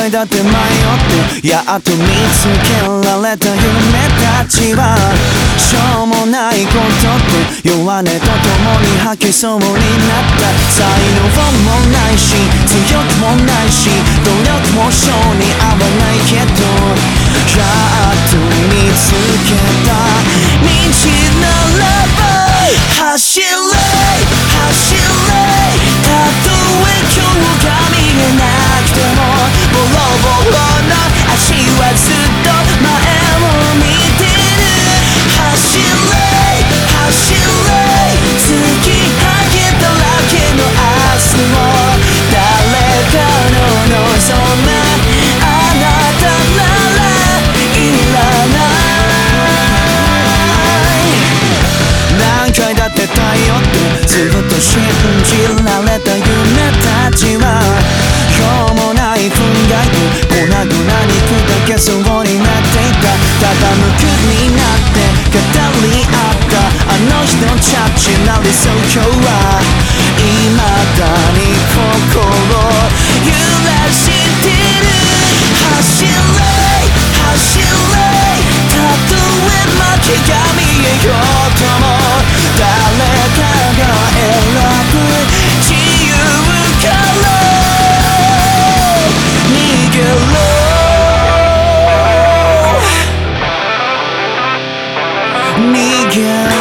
回だって迷ってやっと見つけられた夢たちはしょうもないことと弱音と共に吐きそうになった才能もないし強くもないし努力も性に合わないけどやっと見つけた道ならば走れ走れたとえ今日が見えなくてもボロボロの足はずっと前を見てる走れ走れ突き上げただけの明日を誰かの望むあなたならいらない何回だって頼ってずっと信じられた夢たちはしょうもない憤慨と粉々に砕けそうになっていたただ無垢になって語り合ったあの人たちな理想郷は未だに心揺らしてる走れ走れたとえ負けが見えようとも誰かが選ぶ自由から逃げろ逃げろ